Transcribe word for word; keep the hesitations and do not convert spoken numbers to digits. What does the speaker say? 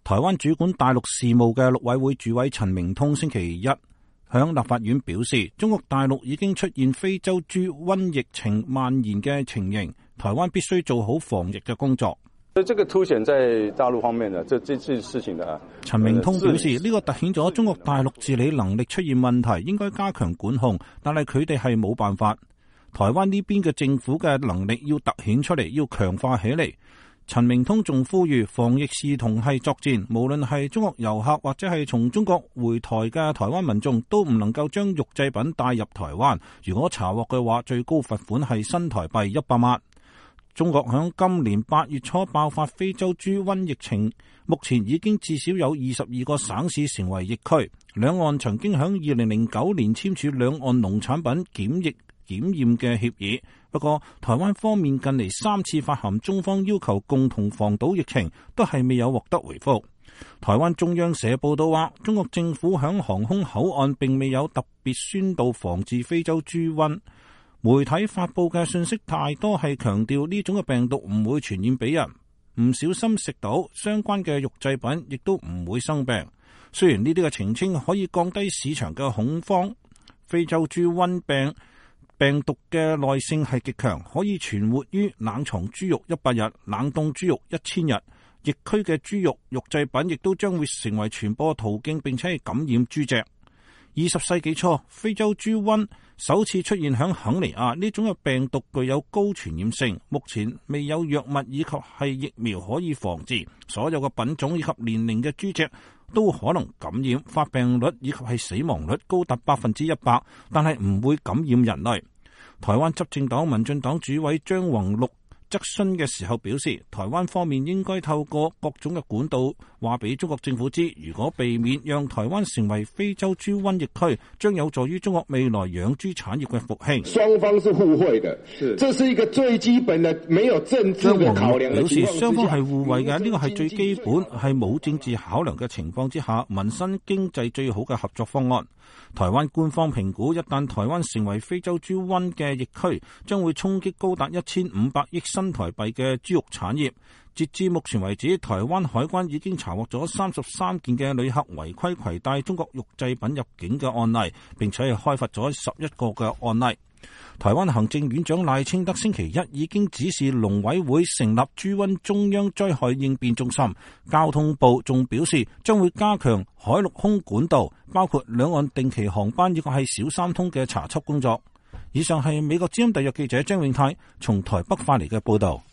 台灣主管大陸事務嘅陸委會主委陳明通星期一向立法院表示，中國大陸已經出現非洲豬瘟疫情蔓延嘅情形，台灣必須做好防疫嘅工作。 這個凸顯在大陸方面的這這件事情的。 陳明通表示，呢個凸顯咗中國大陸治理能力出現問題，應該加強管控，但係佢哋係冇辦法。台灣呢邊嘅政府嘅能力要凸顯出嚟，要強化起嚟。陳明通仲呼籲防疫視同係作戰，無論係中國遊客或者係從中國回台嘅台灣民眾，都唔能夠將肉製品帶入台灣。如果查獲嘅話，最高罰款係新台幣一百萬。中國響今年八月初爆發非洲豬瘟疫情，目前已經至少有二十二個省市成為疫區。兩岸曾經響二零零九年簽署兩岸農產品檢疫檢驗嘅協議，不過台灣方面近嚟三次發函中方要求共同防堵疫情，都係未有獲得回覆。台灣中央社報道話，中國政府響航空口岸並未有特別宣導防治非洲豬瘟，媒體發佈嘅信息太多係強調呢種嘅病毒唔會傳染俾人，唔小心食到相關嘅肉製品亦都唔會生病。雖然呢啲嘅澄清可以降低市場嘅恐慌，非洲豬瘟病病毒嘅耐性係極強，可以存活於冷藏豬肉一百日、冷凍豬肉一千日。疫區嘅豬肉肉製品亦都將會成為傳播途徑，並且係感染豬隻。二十世紀初，非洲豬瘟首次出現響肯尼亞，呢種嘅病毒具有高傳染性，目前未有藥物以及係疫苗可以防治。所有嘅品種以及年齡嘅豬隻都可能感染，發病率以及係死亡率高達百分之一百，但係唔會感染人類。台灣執政黨民進黨主委張宏陸質詢嘅時候表示，台灣方面應該透過各種嘅管道話俾中國政府知，如果避免讓台灣成為非洲豬瘟疫區，將有助於中國未來養豬產業嘅復興。 雙方是互惠的，是，這是一個最基本的，沒有政治嘅考量的情況之下。 表示雙方係互惠嘅，呢個係最基本，係冇政治考量嘅情況之下，民生經濟最好嘅合作方案。台灣官方評估，一旦台灣成為非洲豬瘟嘅疫區，將會衝擊高達一千五百億新台幣嘅豬肉產業。截至目前為止，台灣海關已經查獲咗三十三件嘅旅客違規攜帶中國肉製品入境嘅案例，並且係開發咗十一個嘅案例。台灣行政院長賴清德星期一已經指示農委會成立豬瘟中央災害應變中心。交通部仲表示將會加強海陸空管道，包括兩岸定期航班以及係小三通嘅查緝工作。以上係美國之音特約記者張永泰從台北發嚟嘅報道。